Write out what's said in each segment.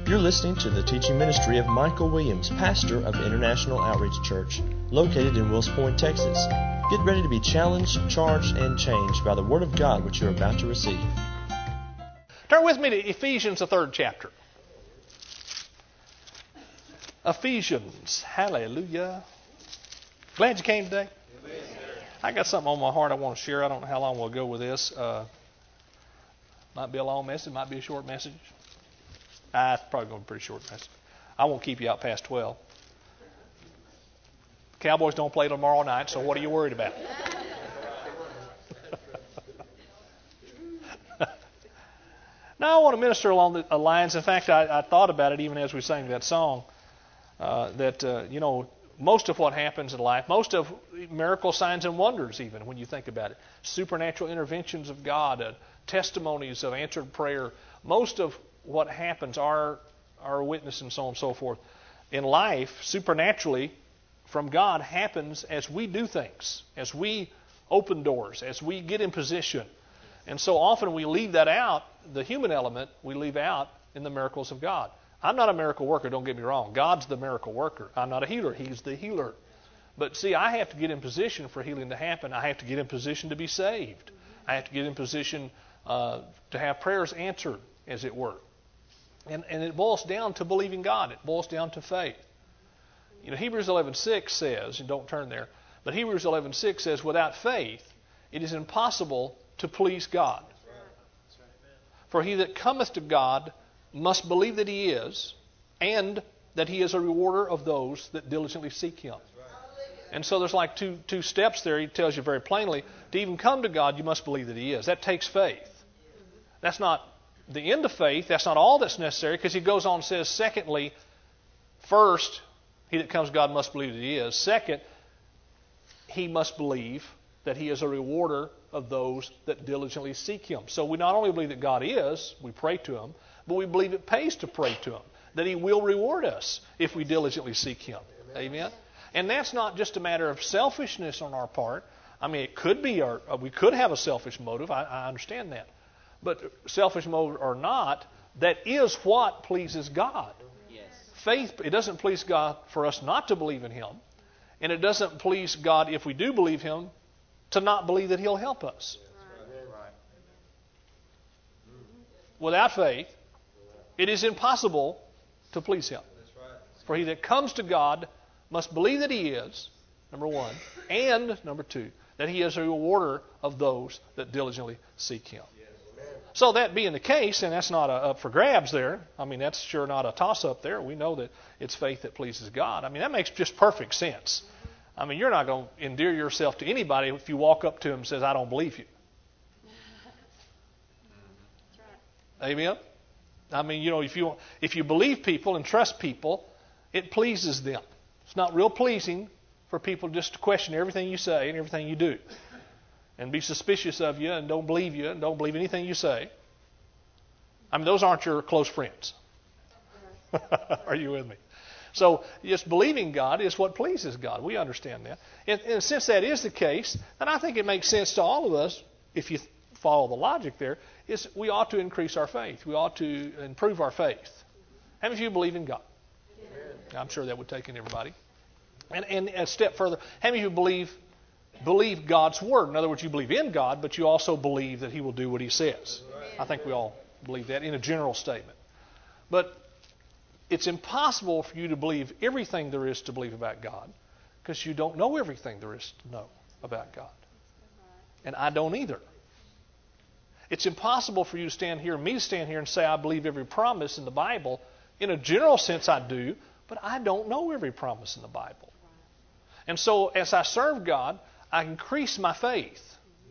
You're listening to the teaching ministry of Michael Williams, pastor of International Outreach Church, located in Wills Point, Texas. Get ready to be challenged, charged, and changed by the Word of God which you're about to receive. Turn with me to Ephesians, the 3rd chapter. Ephesians, hallelujah. Glad you came today. I got something on my heart I want to share. I don't know how long we'll go with this. Might be a long message, might be a short message. It's probably going to be a pretty short message. I won't keep you out past 12. Cowboys don't play tomorrow night, so what are you worried about? Now I want to minister along the lines. In fact, I thought about it even as we sang that song, most of what happens in life, most of miracle signs and wonders even, when you think about it, supernatural interventions of God, testimonies of answered prayer, most of what happens, our witness and so on and so forth, in life, supernaturally, from God, happens as we do things, as we open doors, as we get in position. And so often we leave that out, the human element, we leave out in the miracles of God. I'm not a miracle worker, don't get me wrong. God's the miracle worker. I'm not a healer, He's the healer. But see, I have to get in position for healing to happen. I have to get in position to be saved. I have to get in position to have prayers answered, as it were. And it boils down to believing God. It boils down to faith. You know, Hebrews 11:6 says, and don't turn there, but Hebrews 11:6 says, without faith, it is impossible to please God. For he that cometh to God must believe that He is, and that He is a rewarder of those that diligently seek Him. And so there's like two steps there. He tells you very plainly, to even come to God, you must believe that He is. That takes faith. That's not the end of faith. That's not all that's necessary, because he goes on and says, secondly, first, he that comes to God must believe that He is. Second, he must believe that He is a rewarder of those that diligently seek Him. So we not only believe that God is, we pray to Him, but we believe it pays to pray to Him, that He will reward us if we diligently seek Him. Amen? And that's not just a matter of selfishness on our part. I mean, it could be, we could have a selfish motive. I understand that. But selfish motive or not, that is what pleases God. Yes. Faith, it doesn't please God for us not to believe in Him. And it doesn't please God, if we do believe Him, to not believe that He'll help us. Right. Without faith, it is impossible to please Him. For he that comes to God must believe that He is, number one, and number two, that He is a rewarder of those that diligently seek Him. So that being the case, and that's not up for grabs there, I mean, that's sure not a toss-up there. We know that it's faith that pleases God. I mean, that makes just perfect sense. I mean, you're not going to endear yourself to anybody if you walk up to him and says, I don't believe you. Amen? I mean, you know, if you believe people and trust people, it pleases them. It's not real pleasing for people just to question everything you say and everything you do, and be suspicious of you and don't believe you and don't believe anything you say. I mean, those aren't your close friends. Are you with me? So just believing God is what pleases God. We understand that. And since that is the case, then I think it makes sense to all of us, if you follow the logic there, is we ought to increase our faith. We ought to improve our faith. How many of you believe in God? Yeah. I'm sure that would take in everybody. And a step further, how many of you believe God's Word? In other words, you believe in God, but you also believe that He will do what He says. I think we all believe that in a general statement. But it's impossible for you to believe everything there is to believe about God, because you don't know everything there is to know about God. And I don't either. It's impossible for you to stand here, and me to stand here and say I believe every promise in the Bible. In a general sense I do, but I don't know every promise in the Bible. And so as I serve God, I increase my faith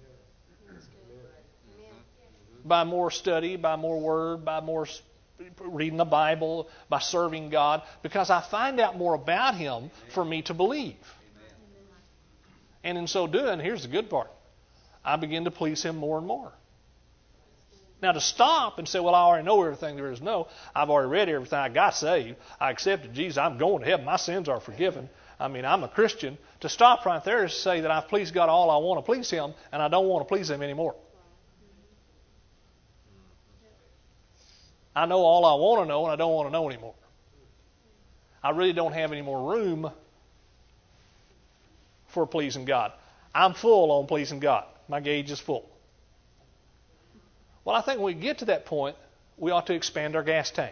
by more study, by more word, by more reading the Bible, by serving God, because I find out more about Him for me to believe. And in so doing, here's the good part, I begin to please Him more and more. Now to stop and say, well, I already know everything there is to know. I've already read everything. I got saved. I accepted Jesus. I'm going to heaven. My sins are forgiven. I mean, I'm a Christian. To stop right there is to say that I've pleased God all I want to please Him, and I don't want to please Him anymore. I know all I want to know, and I don't want to know anymore. I really don't have any more room for pleasing God. I'm full on pleasing God. My gauge is full. Well, I think when we get to that point, we ought to expand our gas tank.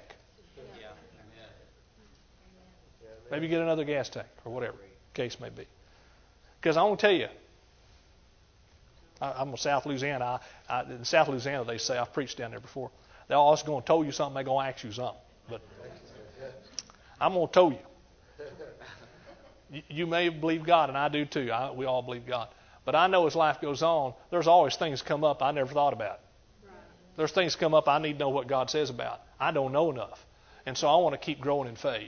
Maybe get another gas tank or whatever the case may be. Because I want to tell you, I'm from South Louisiana. In South Louisiana, they say, I've preached down there before, they're always going to tell you something, they're going to ask you something. But I'm going to tell you. You may believe God, and I do too. We all believe God. But I know as life goes on, there's always things come up I never thought about. There's things come up I need to know what God says about. I don't know enough. And so I want to keep growing in faith.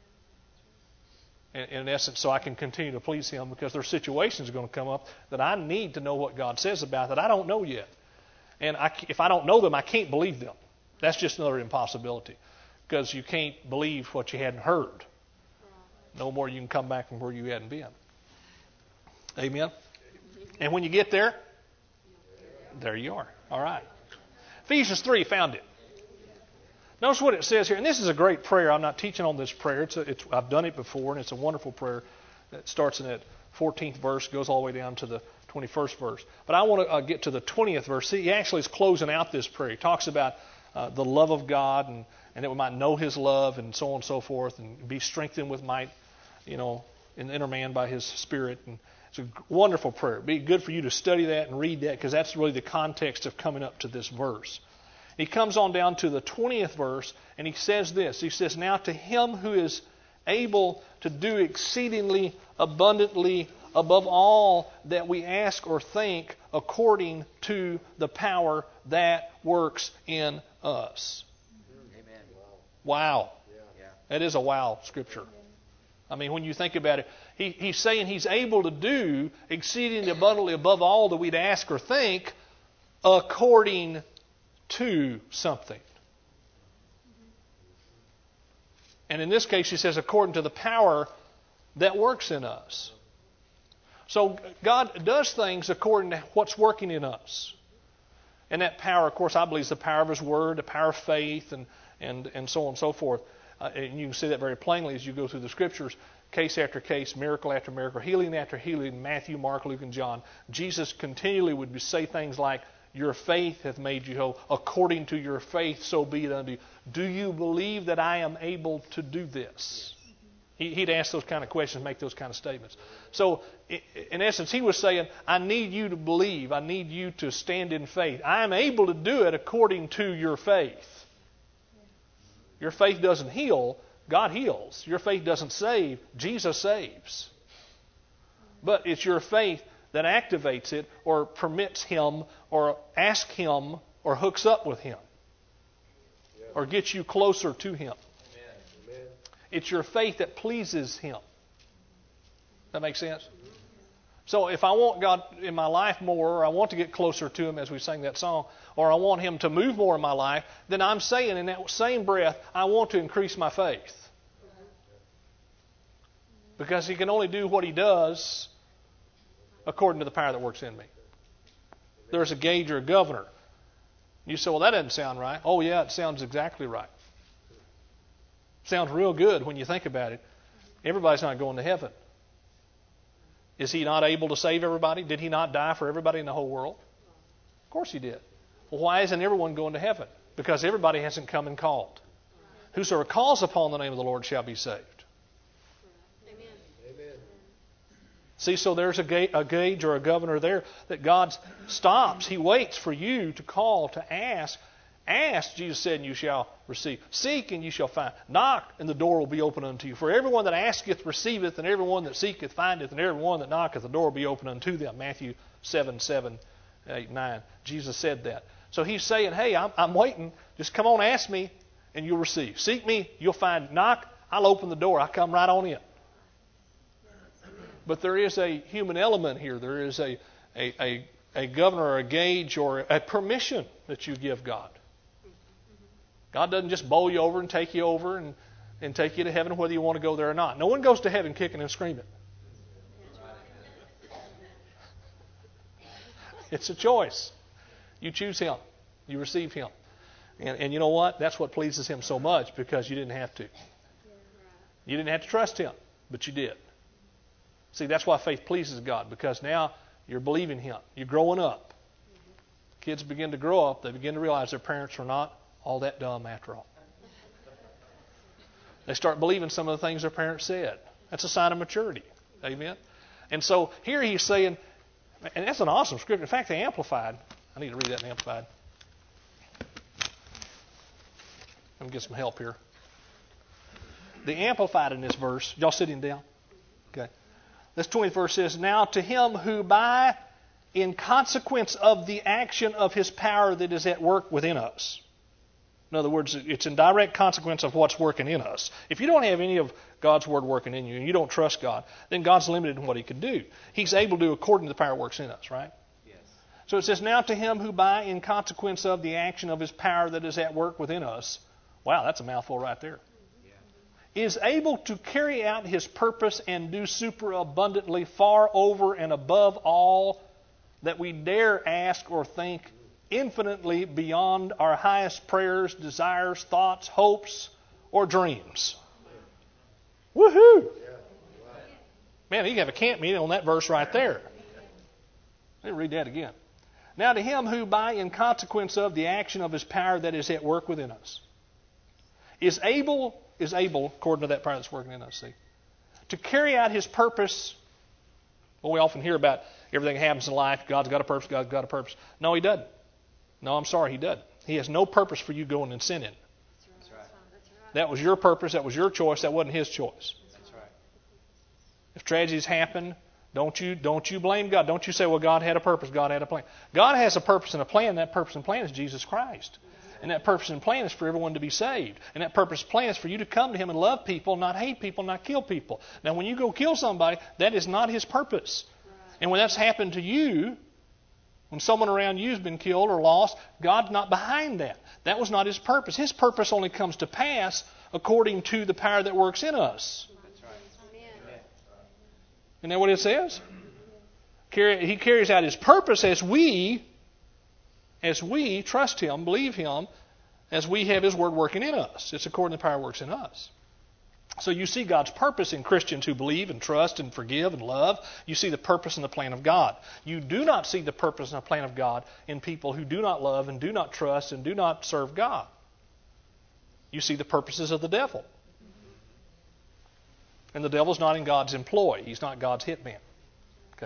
In essence, so I can continue to please Him, because there are situations going to come up that I need to know what God says about that I don't know yet. And if I don't know them, I can't believe them. That's just another impossibility, because you can't believe what you hadn't heard. No more you can come back from where you hadn't been. Amen? And when you get there, there you are. All right. Ephesians 3, found it. Notice what it says here, and this is a great prayer. I'm not teaching on this prayer. I've done it before, and it's a wonderful prayer. It starts in that 14th verse, goes all the way down to the 21st verse. But I want to get to the 20th verse. See, he actually is closing out this prayer. He talks about the love of God, and that we might know His love, and so on and so forth, and be strengthened with might, in the inner man by His Spirit. And it's a wonderful prayer. It'd be good for you to study that and read that, because that's really the context of coming up to this verse. He comes on down to the 20th verse, and he says this. He says, now to Him who is able to do exceedingly abundantly above all that we ask or think, according to the power that works in us. Amen. Wow. Yeah. That is a wow scripture. I mean, when you think about it, he's saying He's able to do exceedingly abundantly above all that we'd ask or think, according to something. And in this case, he says, according to the power that works in us. So God does things according to what's working in us. And that power, of course, I believe is the power of His Word, the power of faith, and so on and so forth. And you can see that very plainly as you go through the Scriptures, case after case, miracle after miracle, healing after healing, Matthew, Mark, Luke, and John. Jesus continually would say things like, your faith hath made you whole. According to your faith, so be it unto you. Do you believe that I am able to do this? He'd ask those kind of questions, make those kind of statements. So, in essence, He was saying, I need you to believe. I need you to stand in faith. I am able to do it according to your faith. Your faith doesn't heal. God heals. Your faith doesn't save. Jesus saves. But it's your faith that activates it, or permits Him, or asks Him, or hooks up with Him, or gets you closer to Him. Amen. It's your faith that pleases Him. That makes sense? So if I want God in my life more, or I want to get closer to Him as we sang that song, or I want Him to move more in my life, then I'm saying in that same breath, I want to increase my faith. Because He can only do what He does according to the power that works in me. There's a gauge or a governor. You say, well, that doesn't sound right. Oh, yeah, it sounds exactly right. Sounds real good when you think about it. Everybody's not going to heaven. Is He not able to save everybody? Did He not die for everybody in the whole world? Of course He did. Well, why isn't everyone going to heaven? Because everybody hasn't come and called. Whosoever calls upon the name of the Lord shall be saved. See, so there's a gauge or a governor there that God stops. He waits for you to call, to ask. Ask, Jesus said, and you shall receive. Seek, and you shall find. Knock, and the door will be open unto you. For everyone that asketh receiveth, and everyone that seeketh findeth, and everyone that knocketh, the door will be open unto them. Matthew 7, 8, 9. Jesus said that. So He's saying, hey, I'm waiting. Just come on, ask me, and you'll receive. Seek me, you'll find. Knock, I'll open the door. I'll come right on in. But there is a human element here. There is a governor or a gauge or a permission that you give God. God doesn't just bowl you over and take you over and take you to heaven whether you want to go there or not. No one goes to heaven kicking and screaming. It's a choice. You choose Him. You receive Him. And you know what? That's what pleases Him so much, because you didn't have to. You didn't have to trust Him, but you did. See, that's why faith pleases God, because now you're believing Him. You're growing up. Kids begin to grow up. They begin to realize their parents are not all that dumb after all. They start believing some of the things their parents said. That's a sign of maturity. Amen? And so here he's saying, and that's an awesome scripture. In fact, the Amplified, I need to read that in the Amplified. Let me get some help here. The Amplified in this verse, y'all sitting down? Okay. This 20th verse says, now to Him who in consequence of the action of His power that is at work within us. In other words, it's in direct consequence of what's working in us. If you don't have any of God's Word working in you and you don't trust God, then God's limited in what He can do. He's able to do according to the power that works in us, right? Yes. So it says, now to Him who in consequence of the action of His power that is at work within us. Wow, that's a mouthful right there. Yeah. Is able to carry out His purpose and do superabundantly far over and above all that we dare ask or think, infinitely beyond our highest prayers, desires, thoughts, hopes, or dreams. Woohoo! Man, you can have a camp meeting on that verse right there. Let me read that again. Now to Him who in consequence of the action of His power that is at work within us, is able, according to that power that's working in us, see, to carry out His purpose. Well, we often hear about everything that happens in life. God's got a purpose. God's got a purpose. No, He doesn't. No, I'm sorry, He doesn't. He has no purpose for you going and sinning. That's right. That was your purpose. That was your choice. That wasn't His choice. That's right. If tragedies happen, don't you blame God. Don't you say, well, God had a purpose. God had a plan. God has a purpose and a plan. That purpose and plan is Jesus Christ. And that purpose and plan is for everyone to be saved. And that purpose and plan is for you to come to Him and love people, not hate people, not kill people. Now, when you go kill somebody, that is not His purpose. And when that's happened to you, when someone around you has been killed or lost, God's not behind that. That was not His purpose. His purpose only comes to pass according to the power that works in us. That's right. Isn't that what it says? He carries out His purpose as we trust Him, believe Him, as we have His Word working in us. It's according to the power that works in us. So you see God's purpose in Christians who believe and trust and forgive and love. You see the purpose and the plan of God. You do not see the purpose and the plan of God in people who do not love and do not trust and do not serve God. You see the purposes of the devil. And the devil's not in God's employ. He's not God's hitman. Okay.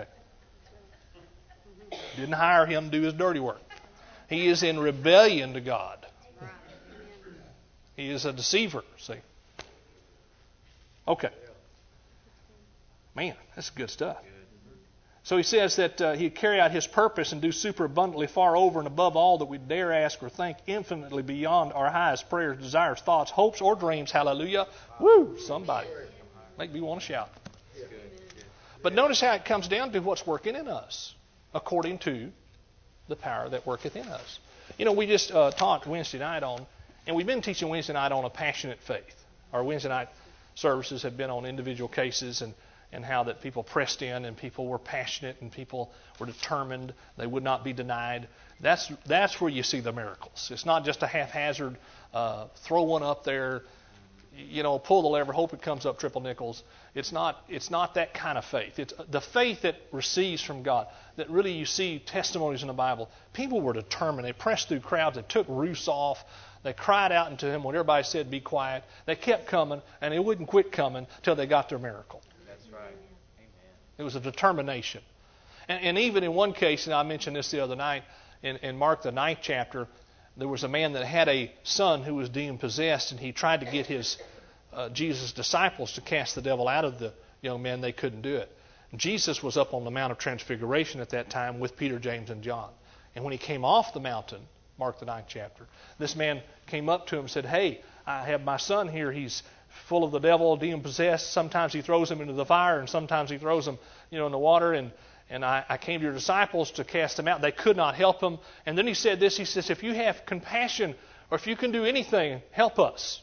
Didn't hire him to do his dirty work. He is in rebellion to God. He is a deceiver, see. Okay. Man, that's good stuff. So he says that He'd carry out His purpose and do superabundantly far over and above all that we dare ask or think, infinitely beyond our highest prayers, desires, thoughts, hopes, or dreams. Hallelujah. Woo! Somebody. Make me want to shout. But notice how it comes down to what's working in us, according to the power that worketh in us. You know, we just talked Wednesday night and we've been teaching Wednesday night on a passionate faith. Our Wednesday night services have been on individual cases and how that people pressed in and people were passionate and people were determined. They would not be denied. That's where you see the miracles. It's not just a haphazard throw one up there, pull the lever, hope it comes up triple nickels. It's not that kind of faith. It's the faith that receives from God. That really you see testimonies in the Bible. People were determined. They pressed through crowds. They took roofs off. They cried out into Him when everybody said, be quiet. They kept coming, and they wouldn't quit coming till they got their miracle. That's right. Amen. It was a determination. And even in one case, and I mentioned this the other night, in Mark the 9th chapter, there was a man that had a son who was demon-possessed, and he tried to get Jesus' disciples to cast the devil out of the young man. They couldn't do it. Jesus was up on the Mount of Transfiguration at that time with Peter, James, and John. And when He came off the mountain, Mark the 9th chapter, this man came up to him and said, hey, I have my son here. He's full of the devil, demon-possessed. Sometimes he throws him into the fire, and sometimes he throws him in the water. And I came to your disciples to cast him out. They could not help him. And then he said this. He says, if you have compassion or if you can do anything, help us.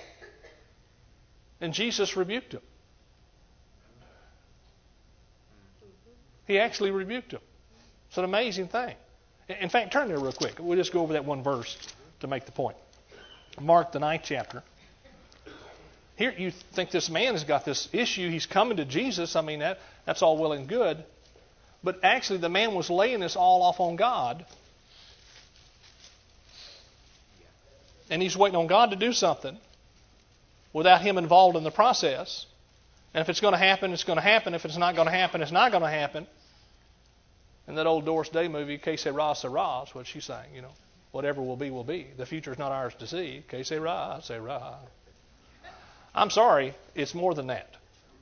And Jesus rebuked him. He actually rebuked him. It's an amazing thing. In fact, turn there real quick. We'll just go over that one verse. to make the point. Mark, the 9th chapter. Here you think this man has got this issue. He's coming to Jesus. I mean, that's all well and good. But actually the man was laying this all off on God. And he's waiting on God to do something without him involved in the process. And if it's going to happen, it's going to happen. If it's not going to happen, it's not going to happen. And that old Doris Day movie, Que sera, sera, is what she sang, you know. Whatever will be, will be. The future is not ours to see. Que sera, sera. I'm sorry, it's more than that.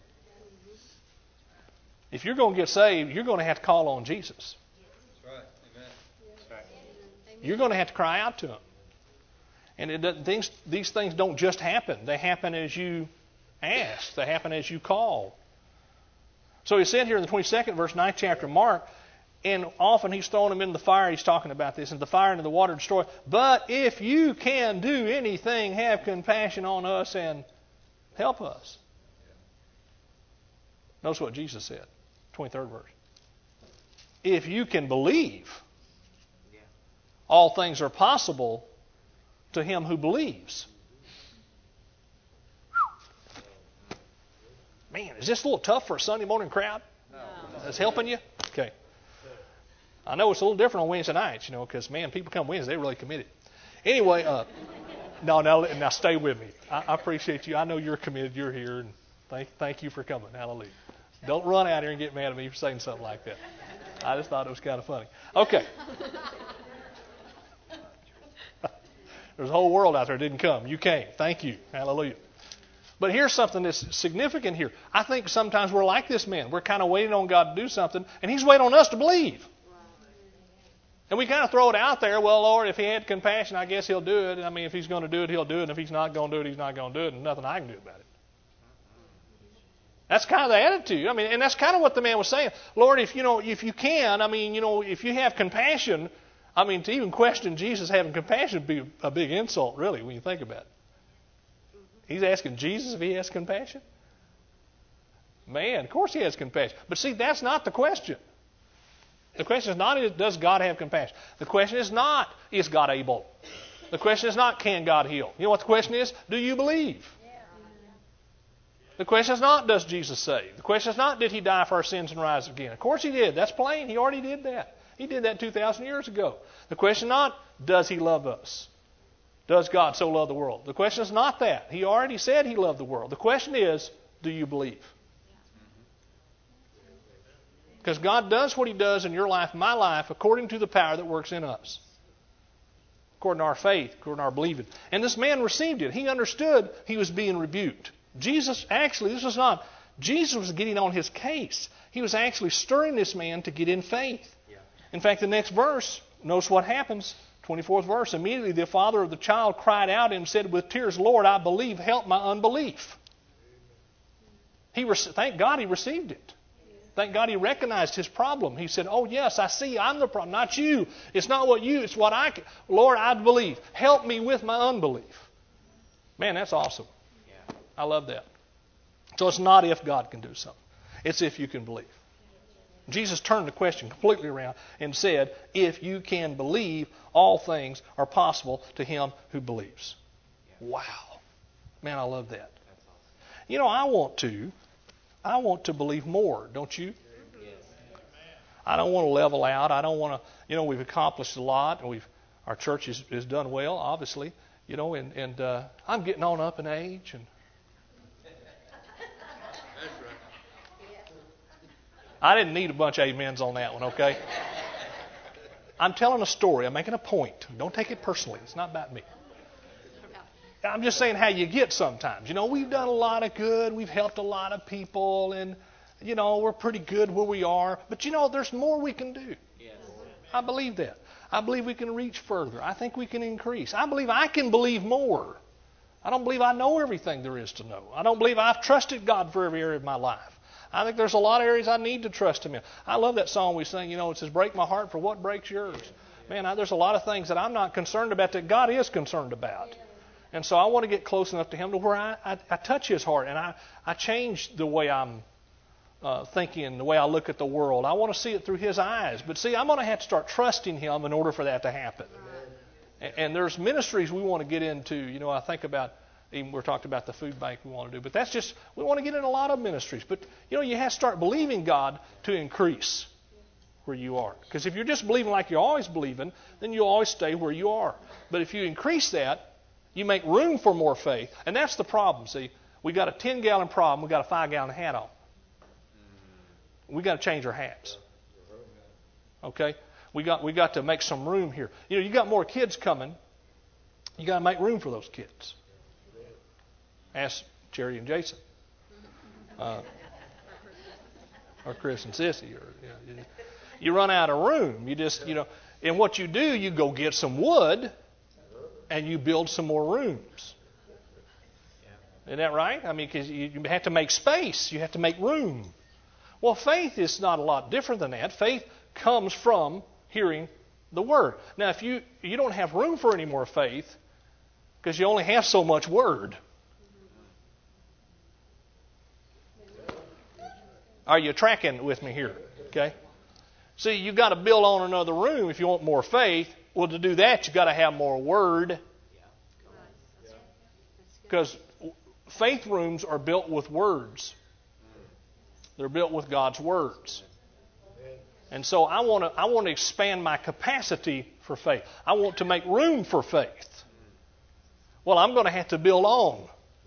If you're going to get saved, you're going to have to call on Jesus. That's right. Amen. That's right. You're going to have to cry out to Him. And these things don't just happen. They happen as you ask. They happen as you call. So he said here in the 22nd verse, 9th chapter of Mark, and often he's throwing them in the fire. He's talking about this. And the fire and the water destroy. But if you can do anything, have compassion on us and help us. Notice what Jesus said. 23rd verse. If you can believe, all things are possible to him who believes. Man, is this a little tough for a Sunday morning crowd? No. That's helping you? Okay. I know it's a little different on Wednesday nights, you know, because, man, people come Wednesday, they're really committed. Anyway, now stay with me. I appreciate you. I know you're committed. You're here, and thank you for coming. Hallelujah. Don't run out here and get mad at me for saying something like that. I just thought it was kind of funny. Okay. There's a whole world out there that didn't come. You came. Thank you. Hallelujah. But here's something that's significant here. I think sometimes we're like this man. We're kind of waiting on God to do something, and He's waiting on us to believe. And we kind of throw it out there, well, Lord, if He had compassion, I guess He'll do it. I mean, if He's going to do it, He'll do it. And if He's not going to do it, He's not going to do it, and nothing I can do about it. That's kind of the attitude. I mean, and that's kind of what the man was saying. Lord, if you can, I mean, if you have compassion, I mean, to even question Jesus having compassion would be a big insult, really, when you think about it. He's asking Jesus if He has compassion. Man, of course He has compassion. But see, that's not the question. The question is not, does God have compassion? The question is not, is God able? The question is not, can God heal? You know what the question is? Do you believe? The question is not, does Jesus save? The question is not, did He die for our sins and rise again? Of course He did. That's plain. He already did that. He did that 2,000 years ago. The question is not, does He love us? Does God so love the world? The question is not that. He already said He loved the world. The question is, do you believe? Because God does what He does in your life, my life, according to the power that works in us. According to our faith, according to our believing. And this man received it. He understood he was being rebuked. Jesus was getting on his case. He was actually stirring this man to get in faith. In fact, the next verse, notice what happens. 24th verse. Immediately the father of the child cried out and said with tears, Lord, I believe, help my unbelief. Thank God he received it. Thank God he recognized his problem. He said, oh yes, I see, I'm the problem, not you. It's not what you, it's what I can. Lord, I believe. Help me with my unbelief. Man, that's awesome. I love that. So it's not if God can do something. It's if you can believe. Jesus turned the question completely around and said, if you can believe, all things are possible to him who believes. Wow. Man, I love that. You know, I want to believe more, don't you? I don't want to level out. I don't want to, we've accomplished a lot, and our church has done well, obviously, and I'm getting on up in age, and I didn't need a bunch of amens on that one, okay? I'm telling a story. I'm making a point. Don't take it personally. It's not about me. I'm just saying how you get sometimes. We've done a lot of good. We've helped a lot of people. And, we're pretty good where we are. But, there's more we can do. Yes. I believe that. I believe we can reach further. I think we can increase. I believe I can believe more. I don't believe I know everything there is to know. I don't believe I've trusted God for every area of my life. I think there's a lot of areas I need to trust Him in. I love that song we sing, it says, break my heart for what breaks yours. Man, there's a lot of things that I'm not concerned about that God is concerned about. And so I want to get close enough to Him to where I touch His heart and I change the way I'm thinking, the way I look at the world. I want to see it through His eyes. But see, I'm going to have to start trusting Him in order for that to happen. And there's ministries we want to get into. You know, I think about, even we're talking about the food bank we want to do, but that's just, we want to get in a lot of ministries. But, you know, you have to start believing God to increase where you are. Because if you're just believing like you're always believing, then you'll always stay where you are. But if you increase that, you make room for more faith. And that's the problem, see. We got a 10-gallon problem, we got a 5-gallon hat on. We got to change our hats. Okay? We got to make some room here. You know, you got more kids coming. You got to make room for those kids. Ask Jerry and Jason, or Chris and Sissy. Or you run out of room. You just, you know, and what you do, you go get some wood, and you build some more rooms. Isn't that right? I mean, because you have to make space. You have to make room. Well, faith is not a lot different than that. Faith comes from hearing the Word. Now, if you don't have room for any more faith, because you only have so much Word. Are you tracking with me here? Okay. See, you've got to build on another room if you want more faith. Well, to do that, you've got to have more Word. Because faith rooms are built with words. They're built with God's words. And so I want to expand my capacity for faith. I want to make room for faith. Well, I'm going to have to build on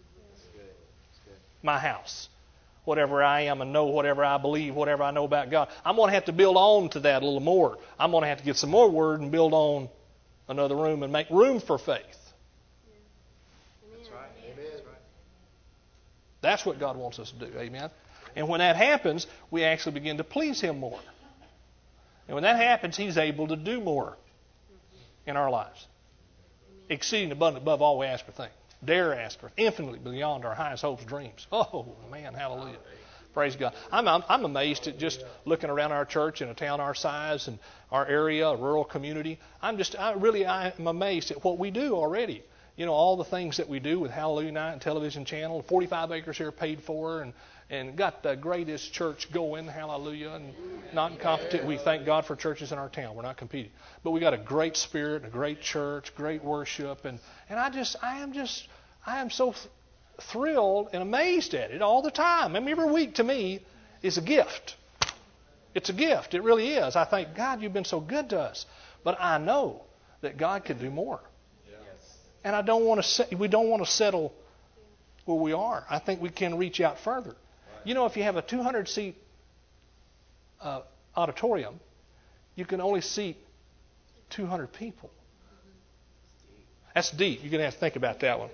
my house. Whatever I am and know, whatever I believe, whatever I know about God. I'm going to have to build on to that a little more. I'm going to have to get some more Word and build on another room and make room for faith. That's right. Amen. That's what God wants us to do. Amen. And when that happens, we actually begin to please Him more. And when that happens, He's able to do more in our lives. Exceeding abundant above all we ask or think. Dare ask or infinitely beyond our highest hopes, dreams. Oh, man, hallelujah. Praise God. I'm amazed at just looking around our church in a town our size and our area, a rural community. I'm amazed at what we do already. You know, all the things that we do with Hallelujah Night and television channel, 45 acres here paid for, and got the greatest church going, hallelujah, and not in competition. We thank God for churches in our town. We're not competing. But we got a great spirit, a great church, great worship, and I am so thrilled and amazed at it all the time. I mean, every week to me is a gift. It's a gift. It really is. I think, God, you've been so good to us. But I know that God can do more. And we don't want to settle where we are. I think we can reach out further. Right. You know, if you have a 200-seat auditorium, you can only seat 200 people. That's deep. You're going to have to think about that one.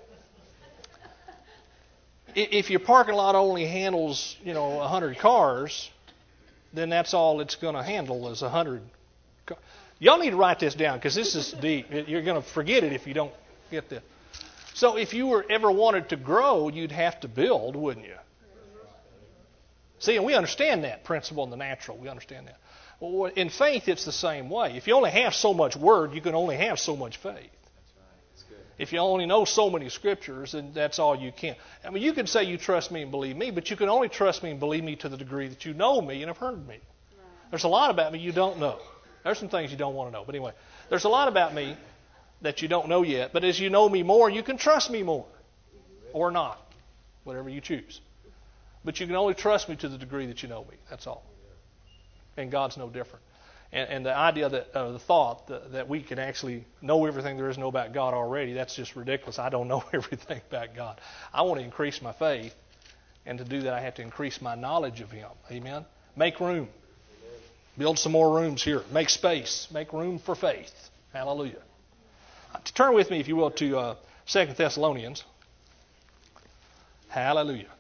If your parking lot only handles, 100 cars, then that's all it's going to handle is 100 cars. Y'all need to write this down because this is deep. You're going to forget it if you don't get this. So if you ever wanted to grow, you'd have to build, wouldn't you? See, and we understand that principle in the natural. We understand that. Well, in faith, it's the same way. If you only have so much Word, you can only have so much faith. That's right. That's good. If you only know so many Scriptures, then that's all you can. I mean, you can say you trust me and believe me, but you can only trust me and believe me to the degree that you know me and have heard me. Right. There's a lot about me you don't know. There's some things you don't want to know. But anyway, there's a lot about me that you don't know yet. But as you know me more, you can trust me more. Or not. Whatever you choose. But you can only trust me to the degree that you know me. That's all. And God's no different. And the idea that, the thought that we can actually know everything there is to know about God already, that's just ridiculous. I don't know everything about God. I want to increase my faith. And to do that, I have to increase my knowledge of Him. Amen? Make room. Build some more rooms here. Make space. Make room for faith. Hallelujah. Turn with me, if you will, to 2 Thessalonians. Hallelujah.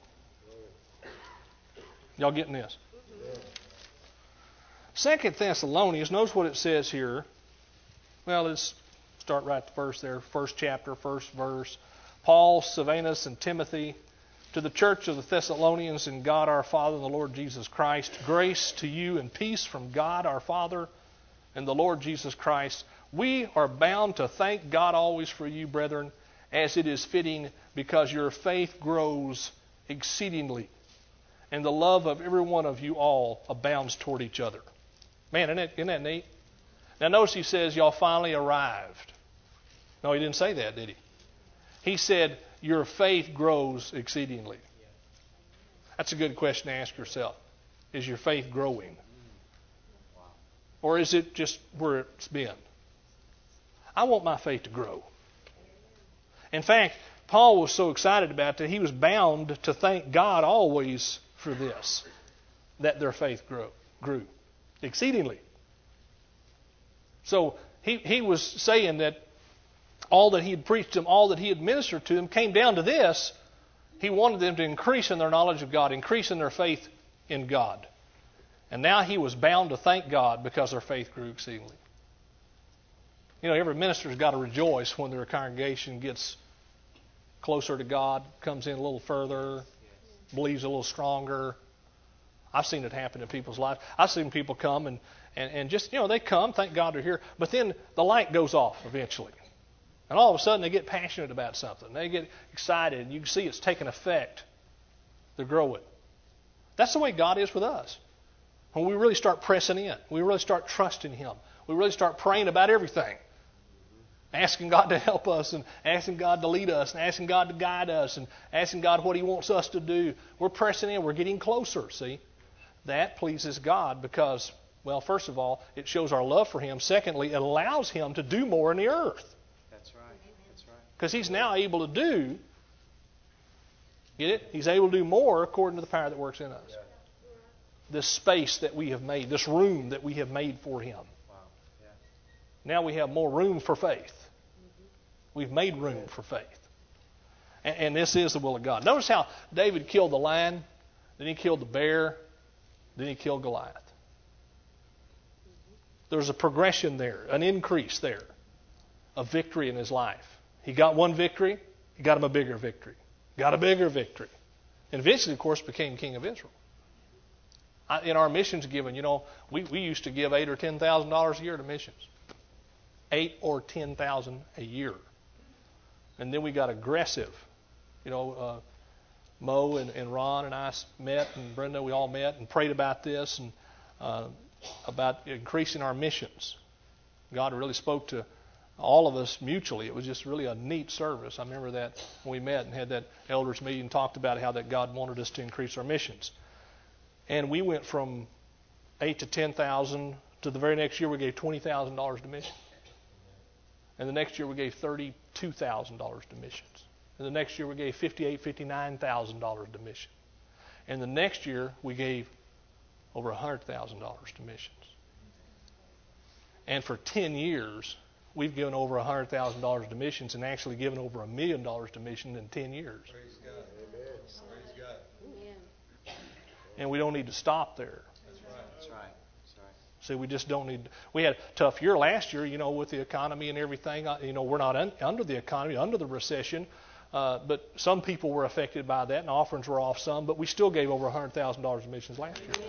Y'all getting this? 2 Thessalonians, notice what it says here. Well, let's start right at the first there. First chapter, first verse. Paul, Silvanus, and Timothy, to the church of the Thessalonians in God our Father and the Lord Jesus Christ, grace to you and peace from God our Father and the Lord Jesus Christ. We are bound to thank God always for you, brethren, as it is fitting, because your faith grows exceedingly, and the love of every one of you all abounds toward each other. Man, isn't that neat? Now notice he says, y'all finally arrived. No, he didn't say that, did he? He said, your faith grows exceedingly. That's a good question to ask yourself. Is your faith growing? Or is it just where it's been? I want my faith to grow. In fact, Paul was so excited about that, he was bound to thank God always for this, that their faith grew exceedingly. So he was saying that all that he had preached to them, all that he had ministered to them, came down to this. He wanted them to increase in their knowledge of God, increase in their faith in God. And now he was bound to thank God because their faith grew exceedingly. You know, every minister's got to rejoice when their congregation gets closer to God, comes in a little further, believes a little stronger. I've seen it happen in people's lives. I've seen people come and just, you know, they come, thank God they're here, but then the light goes off eventually. And all of a sudden they get passionate about something. They get excited, and you can see it's taking effect. They're growing. That's the way God is with us. When we really start pressing in, we really start trusting Him, we really start praying about everything, asking God to help us, and asking God to lead us, and asking God to guide us, and asking God what He wants us to do. We're pressing in. We're getting closer, see. That pleases God because, well, first of all, it shows our love for Him. Secondly, it allows Him to do more in the earth. That's right. That's right. Because He's now able to do, get it? He's able to do more according to the power that works in us. This space that we have made, this room that we have made for Him. Wow. Yeah. Now we have more room for faith. We've made room for faith. And this is the will of God. Notice how David killed the lion, then he killed the bear, then he killed Goliath. There's a progression there, an increase there of victory in his life. He got one victory, he got him a bigger victory. Got a bigger victory. And eventually, of course, became king of Israel. In our missions giving, you know, we used to give $8,000 or $10,000 a year to missions. $8,000 or $10,000 a year. And then we got aggressive. You know, Mo and Ron and I met, and Brenda, we all met and prayed about this and about increasing our missions. God really spoke to all of us mutually. It was just really a neat service. I remember that when we met and had that elders meeting and talked about how that God wanted us to increase our missions. And we went from 8 to 10,000 to the very next year we gave $20,000 to missions. And the next year we gave $32,000 to missions. And the next year we gave $58,000, $59,000 to missions. And the next year we gave over $100,000 to missions. And for 10 years we've given over $100,000 to missions and actually given over $1 million to missions in 10 years. Praise God. Amen. Praise God. And we don't need to stop there. That's right. That's right. That's right. See, we just don't need. We had a tough year last year, you know, with the economy and everything. You know, we're not under the economy, under the recession. But some people were affected by that, and offerings were off some. But we still gave over $100,000 in missions last year.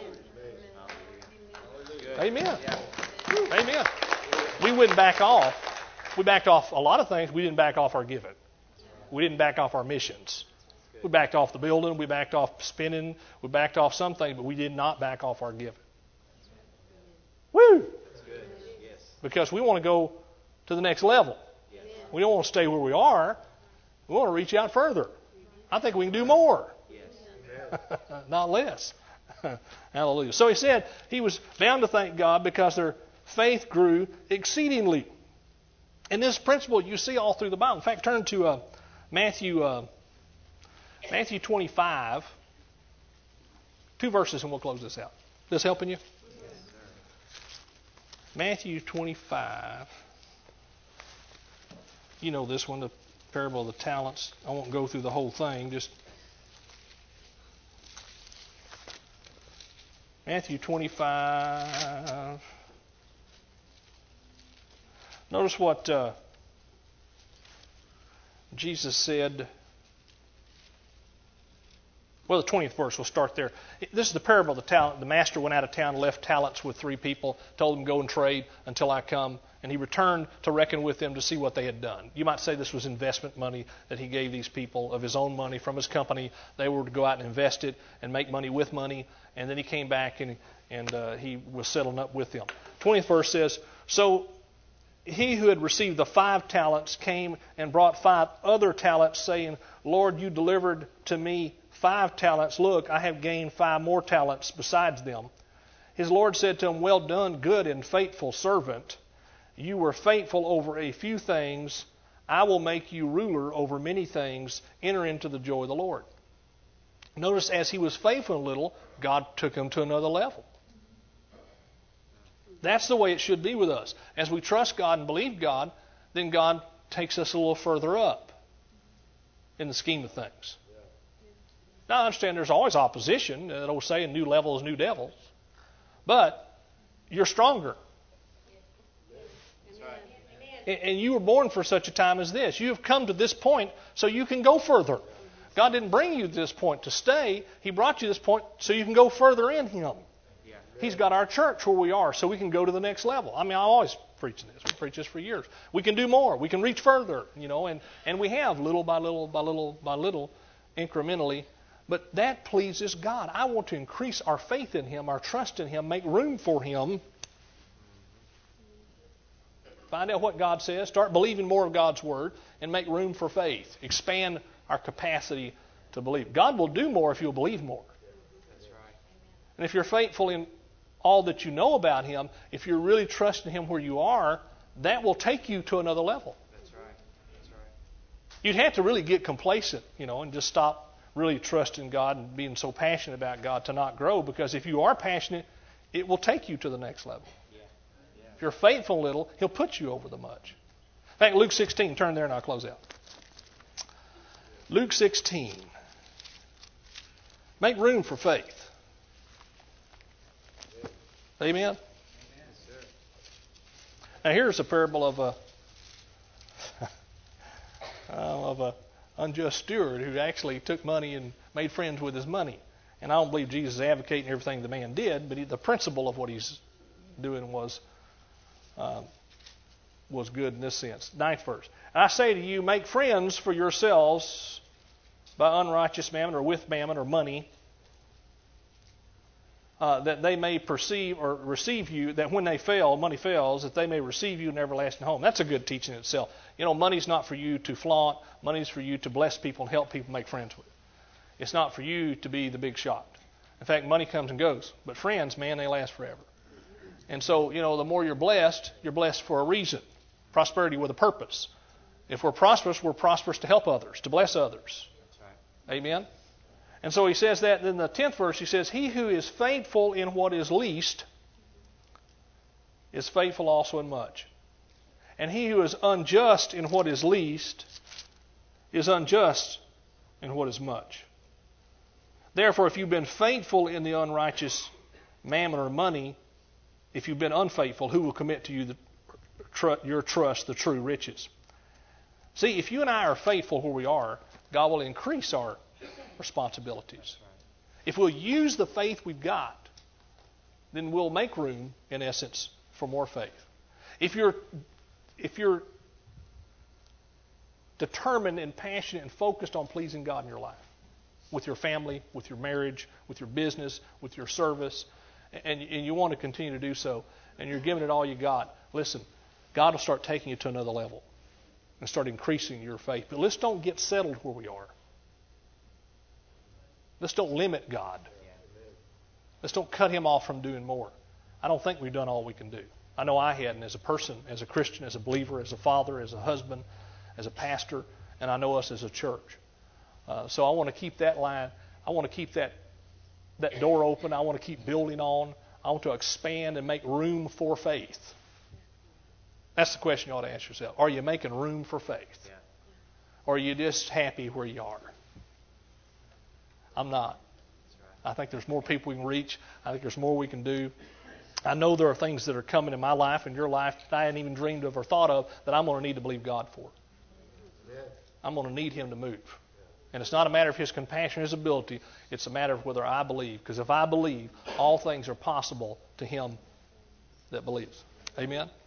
Amen. Amen. Amen. We wouldn't back off. We backed off a lot of things. We didn't back off our giving. We didn't back off our missions. We backed off the building. We backed off spending. We backed off some things, but we did not back off our giving. Woo! That's good. Yes. Because we want to go to the next level. Yes. We don't want to stay where we are. We want to reach out further. I think we can do more. Yes. Not less. Hallelujah. So he said he was bound to thank God because their faith grew exceedingly. And this principle you see all through the Bible. In fact, turn to Matthew 25. 2 verses and we'll close this out. This helping you? Yes, sir. Matthew 25. You know this one, the parable of the talents. I won't go through the whole thing. Just Matthew 25. Notice what Jesus said. Well, the 20th verse, we'll start there. This is the parable of the talent. The master went out of town, left talents with 3 people, told them, go and trade until I come. And he returned to reckon with them to see what they had done. You might say this was investment money that he gave these people of his own money from his company. They were to go out and invest it and make money with money. And then he came back and he was settling up with them. 20th verse says, so he who had received the 5 talents came and brought 5 other talents, saying, Lord, you delivered to me 5 talents. Look, I have gained 5 more talents besides them. His Lord said to him, well done, good and faithful servant. You were faithful over a few things. I will make you ruler over many things. Enter into the joy of the Lord. Notice as he was faithful in little, God took him to another level. That's the way it should be with us. As we trust God and believe God, then God takes us a little further up in the scheme of things. Now I understand there's always opposition. That old saying, new levels, new devils. But you're stronger. And you were born for such a time as this. You have come to this point so you can go further. God didn't bring you to this point to stay. He brought you to this point so you can go further in Him. He's got our church where we are so we can go to the next level. I mean, I always preach this. We preach this for years. We can do more. We can reach further, and we have little by little by little by little, incrementally. But that pleases God. I want to increase our faith in Him, our trust in Him, make room for Him. Find out what God says. Start believing more of God's Word and make room for faith. Expand our capacity to believe. God will do more if you'll believe more. That's right. And if you're faithful in all that you know about Him, if you're really trusting Him where you are, that will take you to another level. That's right. That's right. You'd have to really get complacent, and just stop really trusting God and being so passionate about God to not grow, because if you are passionate, it will take you to the next level. If you're faithful a little, He'll put you over the much. In fact, Luke 16, turn there and I'll close out. Luke 16. Make room for faith. Amen? Now here's a parable of a unjust steward who actually took money and made friends with his money. And I don't believe Jesus is advocating everything the man did, but the principle of what he's doing was good in this sense. 9th verse. I say to you, make friends for yourselves by unrighteous mammon or with mammon or money, that they may perceive or receive you, that when they fail, money fails, that they may receive you in everlasting home. That's a good teaching in itself. Money's not for you to flaunt. Money's for you to bless people and help people make friends with. It's not for you to be the big shot. In fact, money comes and goes. But friends, man, they last forever. And so, the more you're blessed for a reason. Prosperity with a purpose. If we're prosperous to help others, to bless others. That's right. Amen? And so he says that in the 10th verse, he says, he who is faithful in what is least is faithful also in much. And he who is unjust in what is least is unjust in what is much. Therefore, if you've been faithful in the unrighteous mammon or money, if you've been unfaithful, who will commit to you your trust, the true riches? See, if you and I are faithful where we are, God will increase our responsibilities. If we'll use the faith we've got, then we'll make room, in essence, for more faith. If you're determined and passionate and focused on pleasing God in your life, with your family, with your marriage, with your business, with your service, and you want to continue to do so, and you're giving it all you got, listen, God will start taking you to another level and start increasing your faith. But let's don't get settled where we are. Let's don't limit God. Let's don't cut Him off from doing more. I don't think we've done all we can do. I know I hadn't, as a person, as a Christian, as a believer, as a father, as a husband, as a pastor, and I know us as a church. So I want to keep that line. I want to keep that door open. I want to keep building on. I want to expand and make room for faith. That's the question you ought to ask yourself. Are you making room for faith? Yeah. Or are you just happy where you are? I'm not. I think there's more people we can reach. I think there's more we can do. I know there are things that are coming in my life and your life that I hadn't even dreamed of or thought of that I'm going to need to believe God for. I'm going to need Him to move. And it's not a matter of His compassion or His ability. It's a matter of whether I believe. Because if I believe, all things are possible to him that believes. Amen?